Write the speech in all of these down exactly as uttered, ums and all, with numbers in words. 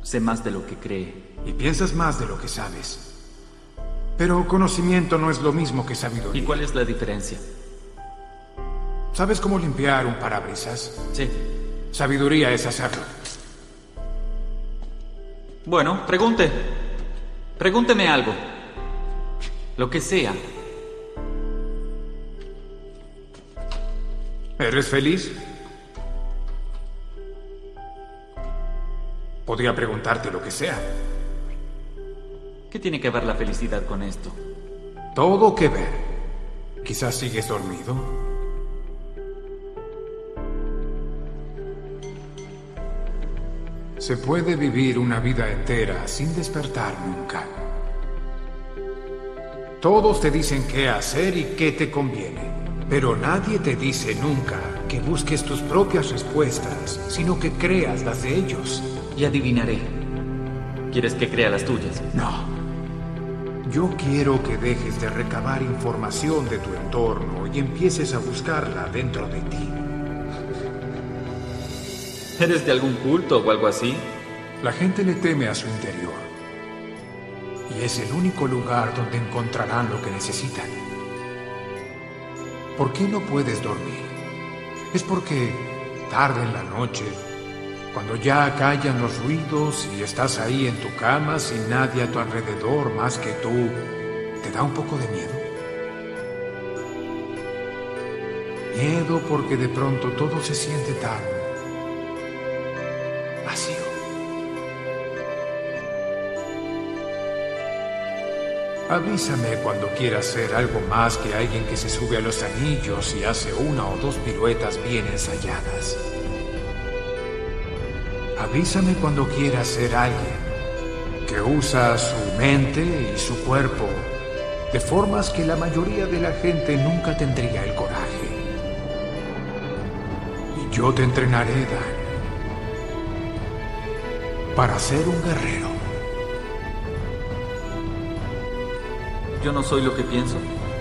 Sé más de lo que cree. Y piensas más de lo que sabes. Pero conocimiento no es lo mismo que sabiduría. ¿Y cuál es la diferencia? ¿Sabes cómo limpiar un parabrisas? Sí. Sabiduría es hacerlo. Bueno, pregunte. Pregúnteme algo. Lo que sea. ¿Eres feliz? Podría preguntarte lo que sea. ¿Qué tiene que ver la felicidad con esto? Todo que ver. Quizás sigues dormido. Se puede vivir una vida entera sin despertar nunca. Todos te dicen qué hacer y qué te conviene, pero nadie te dice nunca que busques tus propias respuestas, sino que creas las de ellos. Y adivinaré. ¿Quieres que crea las tuyas? No. Yo quiero que dejes de recabar información de tu entorno y empieces a buscarla dentro de ti. ¿Eres de algún culto o algo así? La gente le teme a su interior. Y es el único lugar donde encontrarán lo que necesitan. ¿Por qué no puedes dormir? Es porque tarde en la noche, cuando ya callan los ruidos y estás ahí en tu cama sin nadie a tu alrededor más que tú, ¿te da un poco de miedo? Miedo porque de pronto todo se siente tan vacío. Avísame cuando quieras ser algo más que alguien que se sube a los anillos y hace una o dos piruetas bien ensayadas. Avísame cuando quieras ser alguien que usa su mente y su cuerpo de formas que la mayoría de la gente nunca tendría el coraje. Y yo te entrenaré, Dan, para ser un guerrero. ¿Yo no soy lo que pienso?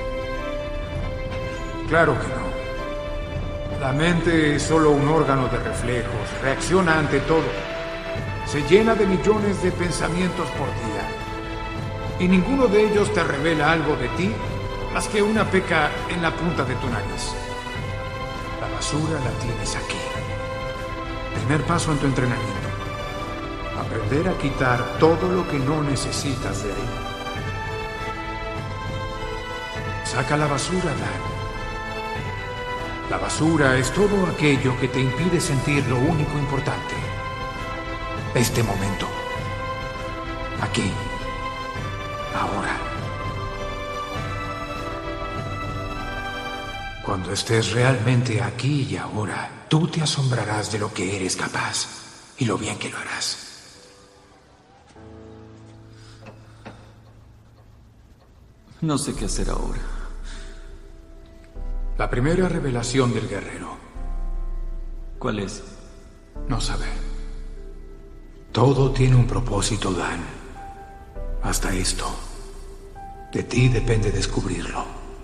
Claro que no. La mente es solo un órgano de reflejos, reacciona ante todo. Se llena de millones de pensamientos por día. Y ninguno de ellos te revela algo de ti más que una peca en la punta de tu nariz. La basura la tienes aquí. Primer paso en tu entrenamiento. Aprender a quitar todo lo que no necesitas de ahí. Saca la basura, Dan. La basura es todo aquello que te impide sentir lo único importante. Este momento. Aquí. Ahora. Cuando estés realmente aquí y ahora, tú te asombrarás de lo que eres capaz y lo bien que lo harás. No sé qué hacer ahora. La primera revelación del guerrero. ¿Cuál es? No saber. Todo tiene un propósito, Dan. Hasta esto. De ti depende descubrirlo.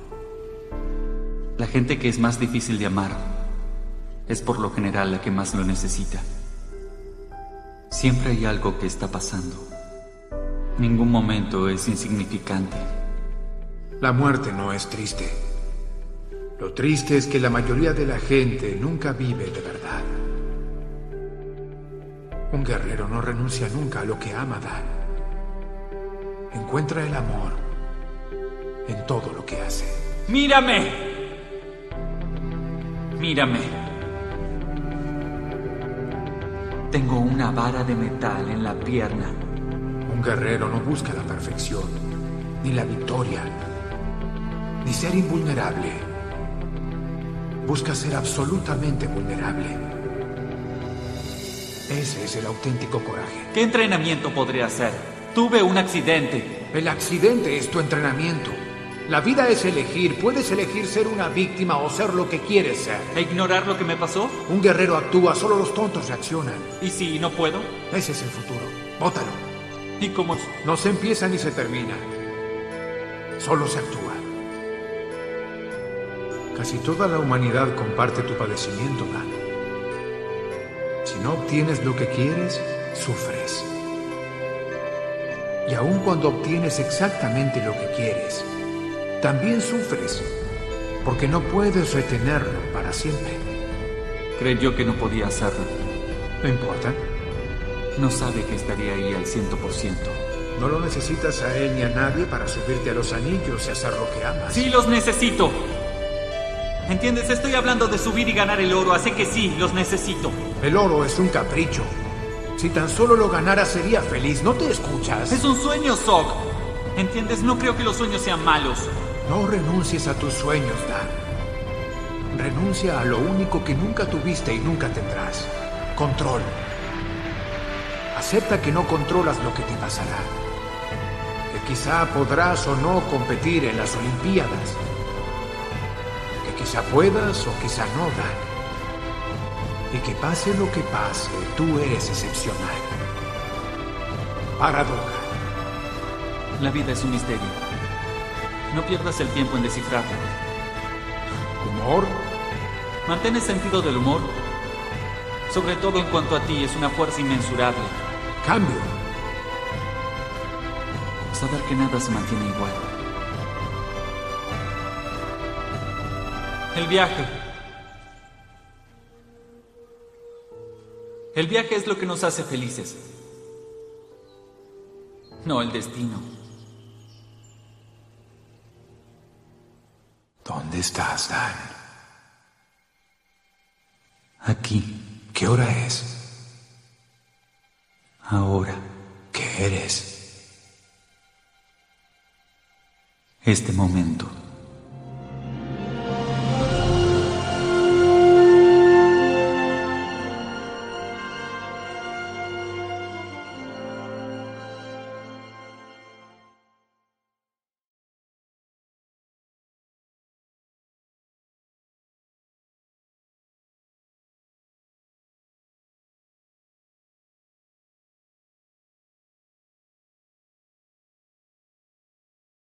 La gente que es más difícil de amar es por lo general la que más lo necesita. Siempre hay algo que está pasando. Ningún momento es insignificante. La muerte no es triste. Lo triste es que la mayoría de la gente nunca vive de verdad. Un guerrero no renuncia nunca a lo que ama, Dan. Encuentra el amor en todo lo que hace. ¡Mírame! ¡Mírame! Tengo una vara de metal en la pierna. Un guerrero no busca la perfección, ni la victoria, ni ser invulnerable. Busca ser absolutamente vulnerable. Ese es el auténtico coraje. ¿Qué entrenamiento podría hacer? Tuve un accidente. El accidente es tu entrenamiento. La vida es elegir. Puedes elegir ser una víctima o ser lo que quieres ser. ¿E ignorar lo que me pasó? Un guerrero actúa, solo los tontos reaccionan. ¿Y si no puedo? Ese es el futuro. Bótalo. ¿Y cómo es? No se empieza ni se termina. Solo se actúa. Casi toda la humanidad comparte tu padecimiento, Dan. Si no obtienes lo que quieres, sufres. Y aun cuando obtienes exactamente lo que quieres, también sufres, porque no puedes retenerlo para siempre. Creyó que no podía hacerlo. No importa. No sabe que estaría ahí al ciento por ciento. No lo necesitas a él ni a nadie para subirte a los anillos y hacer lo que amas. ¡Sí los necesito! ¿Entiendes? Estoy hablando de subir y ganar el oro, así que sí, los necesito. El oro es un capricho. Si tan solo lo ganara sería feliz, ¿no te escuchas? Es un sueño, Zog. ¿Entiendes? No creo que los sueños sean malos. No renuncies a tus sueños, Dan. Renuncia a lo único que nunca tuviste y nunca tendrás. Control. Acepta que no controlas lo que te pasará. Que quizá podrás o no competir en las Olimpiadas. Que quizá puedas o quizá no, Dan. Y que pase lo que pase, tú eres excepcional. Paradoja. La vida es un misterio. No pierdas el tiempo en descifrarlo. ¿Humor? Mantén el sentido del humor. Sobre todo en cuanto a ti, es una fuerza inmensurable. Cambio. Saber que nada se mantiene igual. El viaje. El viaje es lo que nos hace felices. No el destino. ¿Dónde estás, Dan? Aquí. ¿Qué hora es? Ahora. ¿Qué eres? Este momento.